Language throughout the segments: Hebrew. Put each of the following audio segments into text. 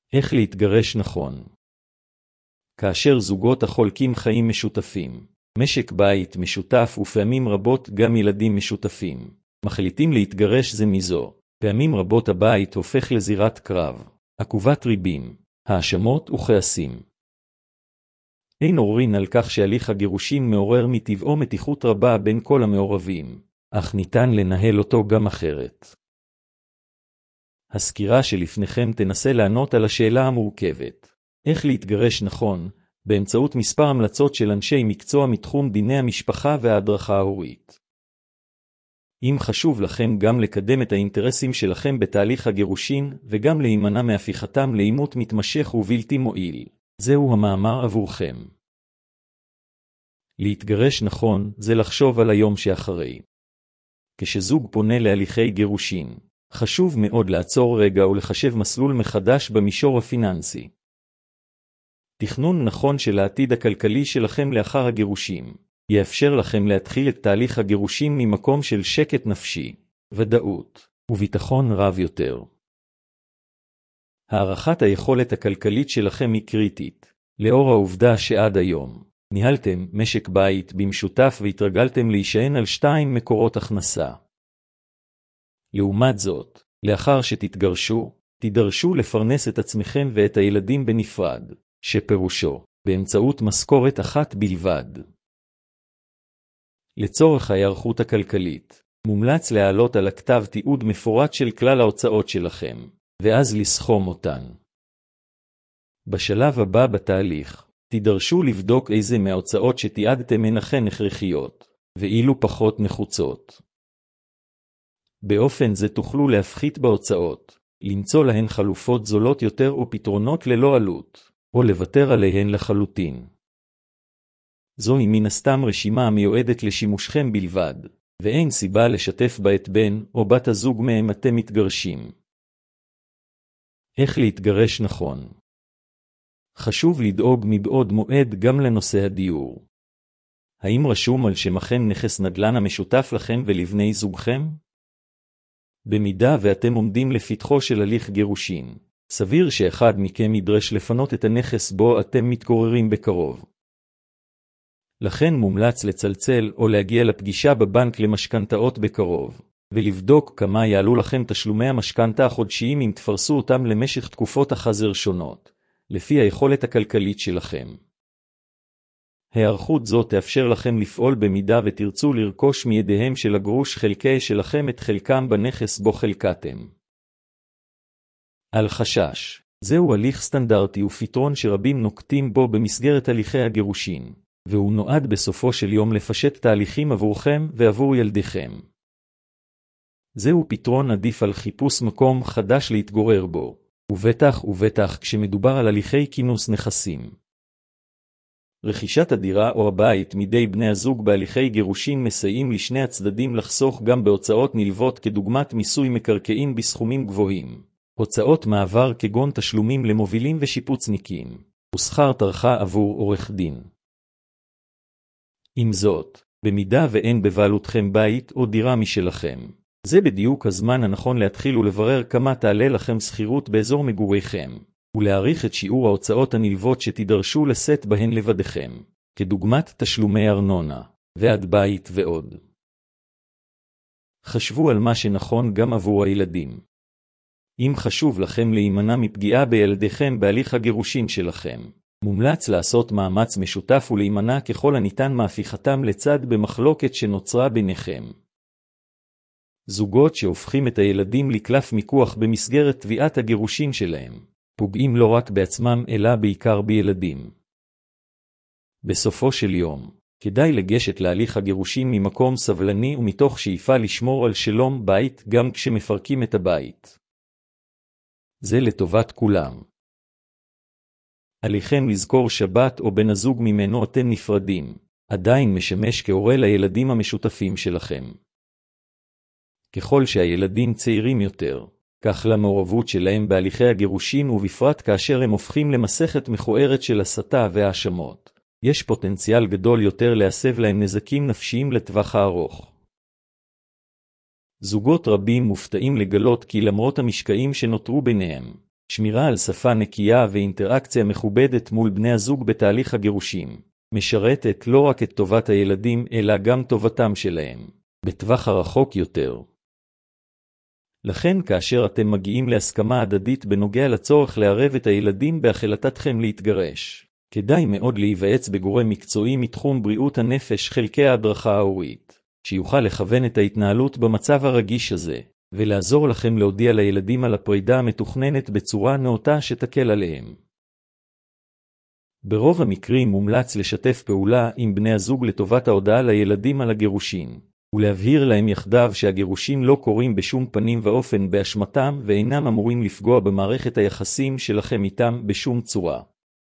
איך להתגרש נכון? כאשר זוגות החולקים חיים משותפים, משק בית משותף ופעמים רבות גם ילדים משותפים, מחליטים להתגרש זה מזו, פעמים רבות הבית הופך לזירת קרב, עקובת ריבים, האשמות וכעסים. אין עוררין על כך שהליך הגירושים מעורר מטבעו מתיחות רבה בין כל המעורבים, אך ניתן לנהל אותו גם אחרת. הסקירה שלפניכם תנסה לענות על השאלה המורכבת, איך להתגרש נכון, באמצעות מספר המלצות של אנשי מקצוע מתחום דיני המשפחה וההדרכה ההורית. אם חשוב לכם גם לקדם את האינטרסים שלכם בתהליך הגירושין וגם להימנע מהפיכתם לעימות מתמשך ובלתי מועיל, זהו המאמר עבורכם. להתגרש נכון זה לחשוב על היום שאחרי. כשזוג פונה להליכי גירושין, חשוב מאוד לעצור רגע ולחשב מסלול מחדש במישור הפיננסי. תכנון נכון של העתיד הכלכלי שלכם לאחר הגירושים, יאפשר לכם להתחיל את תהליך הגירושים ממקום של שקט נפשי, ודאות, וביטחון רב יותר. הערכת היכולת הכלכלית שלכם היא קריטית, לאור העובדה שעד היום, ניהלתם משק בית במשותף והתרגלתם להישען על 2 מקורות הכנסה. לעומת זאת, לאחר שתתגרשו, תידרשו לפרנס את עצמכם ואת הילדים בנפרד, שפירושו, באמצעות משכורת אחת בלבד. לצורך ההיערכות הכלכלית, מומלץ להעלות על הכתב תיעוד מפורט של כלל ההוצאות שלכם, ואז לסכום אותן. בשלב הבא בתהליך, תידרשו לבדוק איזה מההוצאות שתיעדתם הן אכן הכרחיות, ואילו פחות נחוצות. באופן זה תוכלו להפחית בהוצאות, למצוא להן חלופות זולות יותר או פתרונות ללא עלות, או לוותר עליהן לחלוטין. זוהי מן הסתם רשימה המיועדת לשימושכם בלבד, ואין סיבה לשתף בה את בן או בת הזוג מהם אתם מתגרשים. איך להתגרש נכון? חשוב לדאוג מבעוד מועד גם לנושא הדיור. האם רשום על שמכם נכס נדל"ן המשותף לכם ולבני זוגכם? במידה ואתם עומדים לפתחו של הליך גירושין, סביר שאחד מכם ידרש לפנות את הנכס בו אתם מתגוררים בקרוב. לכן מומלץ לצלצל או להגיע לפגישה בבנק למשכנתאות בקרוב, ולבדוק כמה יעלו לכם תשלומי המשכנתה החודשיים אם תפרסו אותם למשך תקופות החזר שונות, לפי היכולת הכלכלית שלכם. הערכות זו תאפשר לכם לפעול במידה ותרצו לרכוש מידיהם של הגרוש חלקי שלכם את חלקם בנכס בו חלקתם. על חשש, זהו הליך סטנדרטי ופתרון שרבים נוקטים בו במסגרת הליכי הגירושין, והוא נועד בסופו של יום לפשט תהליכים עבורכם ועבור ילדיכם. זהו פתרון עדיף על חיפוש מקום חדש להתגורר בו, ובטח כשמדובר על הליכי כינוס נכסים. רכישת הדירה או הבית מידי בני הזוג בהליכי גירושין מסייעים לשני הצדדים לחסוך גם בהוצאות נלוות כדוגמת מיסוי מקרקעין בסכומים גבוהים, הוצאות מעבר כגון תשלומים למובילים ושיפוצניקים, ושכר טרחה עבור עורך דין. עם זאת, במידה ואין בבעלותכם בית או דירה משלכם, זה בדיוק הזמן הנכון להתחיל ולברר כמה תעלה לכם שכירות באזור מגוריכם, ולהעריך את שיעור ההוצאות הנלוות שתידרשו לשאת בהן לבדכם, כדוגמת תשלומי ארנונה, ועד בית ועוד. חשבו על מה שנכון גם עבור הילדים. אם חשוב לכם להימנע מפגיעה בילדיכם בהליך הגירושין שלכם, מומלץ לעשות מאמץ משותף ולהימנע ככל הניתן מהפיכתם לצד במחלוקת שנוצרה ביניכם. זוגות שהופכים את הילדים לקלף מיקוח במסגרת תביעת הגירושין שלהם, פוגעים לא רק בעצמם אלא בעיקר בילדים. בסופו של יום, כדאי לגשת להליך הגירושין ממקום סבלני ומתוך שאיפה לשמור על שלום בית גם כשמפרקים את הבית. זה לטובת כולם. עליכם לזכור שבת או בן הזוג ממנו אתם נפרדים, עדיין משמש כהורה לילדים המשותפים שלכם. ככל שהילדים צעירים יותר, כך למעורבות שלהם בהליכי הגירושין ובפרט כאשר הם הופכים למסכת מכוערת של הסתה והאשמות, יש פוטנציאל גדול יותר להסב להם נזקים נפשיים לטווח הארוך. זוגות רבים מופתעים לגלות כי למרות המשקעים שנותרו ביניהם, שמירה על שפה נקייה ואינטראקציה מכובדת מול בני הזוג בתהליך הגירושים, משרתת לא רק את טובת הילדים אלא גם טובתם שלהם, בטווח הרחוק יותר. לכן כאשר אתם מגיעים להסכמה הדדית בנוגע לצורך לערב את הילדים בהחלטתכם להתגרש, כדאי מאוד להיוועץ בגורם מקצועי מתחום בריאות הנפש חלקי ההדרכה ההורית, שיוכל לכוון את ההתנהלות במצב הרגיש הזה, ולעזור לכם להודיע לילדים על הפרידה המתוכננת בצורה נאותה שתקל עליהם. ברוב המקרים מומלץ לשתף פעולה עם בני הזוג לטובת ההודעה לילדים על הגירושין, ולהבהיר להם יחדיו שהגירושין לא קורים בשום פנים ואופן באשמתם ואינם אמורים לפגוע במערכת היחסים שלכם איתם בשום צורה.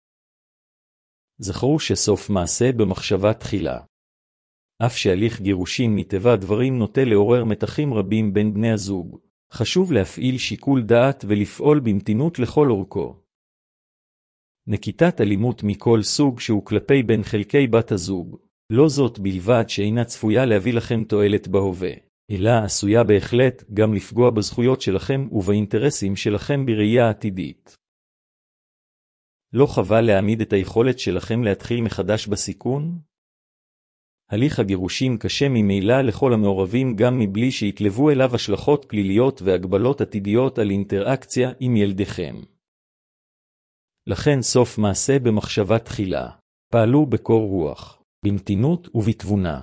זכרו שסוף מעשה במחשבה תחילה. אף שהליך גירושין מטבע הדברים נוטה לעורר מתחים רבים בין בני הזוג, חשוב להפעיל שיקול דעת ולפעול במתינות לכל אורכו. נקיטת אלימות מכל סוג שהוא כלפי בין חלקי בת הזוג, לא זאת בלבד שאינה צפויה להביא לכם תועלת בהווה, אלא עשויה בהחלט גם לפגוע בזכויות שלכם ובאינטרסים שלכם בראייה עתידית. לא חבל להעמיד את היכולת שלכם להתחיל מחדש בסיכון? הליך הגירושים קשה ממילא לכל המעורבים גם מבלי שיתלוו אליו השלכות פליליות והגבלות עתידיות על אינטראקציה עם ילדיכם. לכן סוף מעשה במחשבה תחילה. פעלו בקור רוח, במתינות ובתבונה.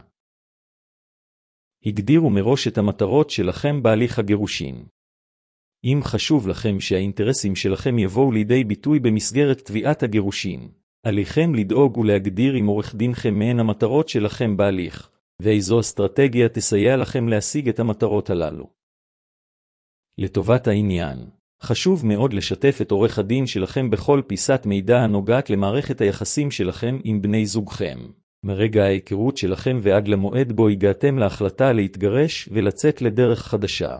הגדירו מראש את המטרות שלכם בהליך הגירושין. אם חשוב לכם שהאינטרסים שלכם יבואו לידי ביטוי במסגרת תביעת הגירושין, עליכם לדאוג ולהגדיר עם עורך דינכם מהן המטרות שלכם בהליך, ואיזו אסטרטגיה תסייע לכם להשיג את המטרות הללו. לטובת העניין, חשוב מאוד לשתף את עורך הדין שלכם בכל פיסת מידע הנוגעת למערכת היחסים שלכם עם בני זוגכם, מרגע ההיכרות שלכם ועד למועד בו הגעתם להחלטה להתגרש ולצאת לדרך חדשה.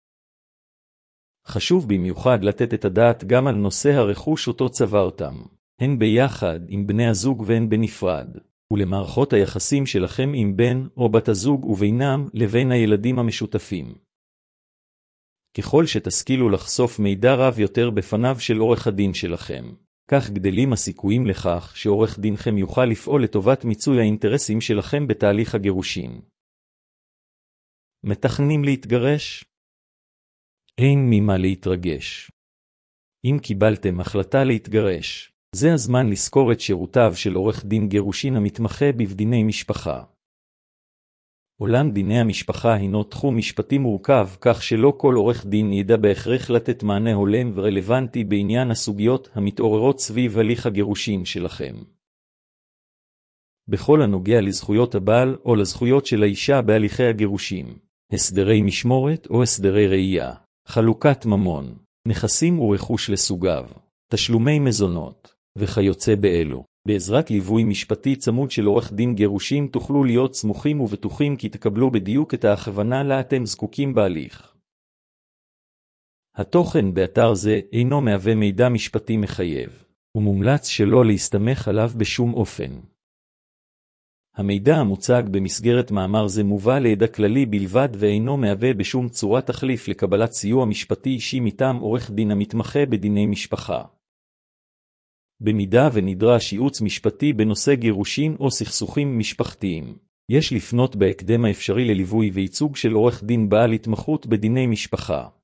חשוב במיוחד לתת את הדעת גם על נושא הרכוש אותו צברתם, הן ביחד עם בני הזוג והן בנפרד, ולמערכות היחסים שלכם עם בן או בת הזוג ובינם לבין הילדים המשותפים. ככל שתשכילו לחשוף מידע רב יותר בפניו של עורך הדין שלכם, כך גדלים הסיכויים לכך שעורך דינכם יוכל לפעול לטובת מיצוי האינטרסים שלכם בתהליך הגירושין. מתכננים להתגרש? אין ממה להתרגש. אם קיבלתם החלטה להתגרש, זה הזמן לזכור את שירותיו של עורך דין גירושין המתמחה בדיני משפחה. עולם דיני המשפחה הינו תחום משפטי מורכב, כך שלא כל עורך דין ידע בהכרח לתת מענה הולם ורלוונטי בעניין הסוגיות המתעוררות סביב הליך הגירושין שלכם. בכל הנוגע לזכויות הבעל או לזכויות של האישה בהליכי הגירושין, הסדרי משמורת או הסדרי ראייה, חלוקת ממון, נכסים ורכוש לסוגיו, תשלומי מזונות, וכיוצא באלו. בעזרת ליווי משפטי צמוד של עורך דין גירושין תוכלו להיות סמוכים ובטוחים כי תקבלו בדיוק את ההכוונה לה אתם זקוקים בהליך. התוכן באתר זה אינו מהווה מידע משפטי מחייב, ומומלץ שלא להסתמך עליו בשום אופן. המידע המוצג במסגרת מאמר זה מובא לידע כללי בלבד ואינו מהווה בשום צורה תחליף לקבלת סיוע משפטי אישי מטעם עורך דין המתמחה בדיני משפחה. במידה ונדרש ייעוץ משפטי בנושא גירושין או סכסוכים משפחתיים, יש לפנות בהקדם האפשרי לליווי וייצוג של עורך דין בעל התמחות בדיני משפחה.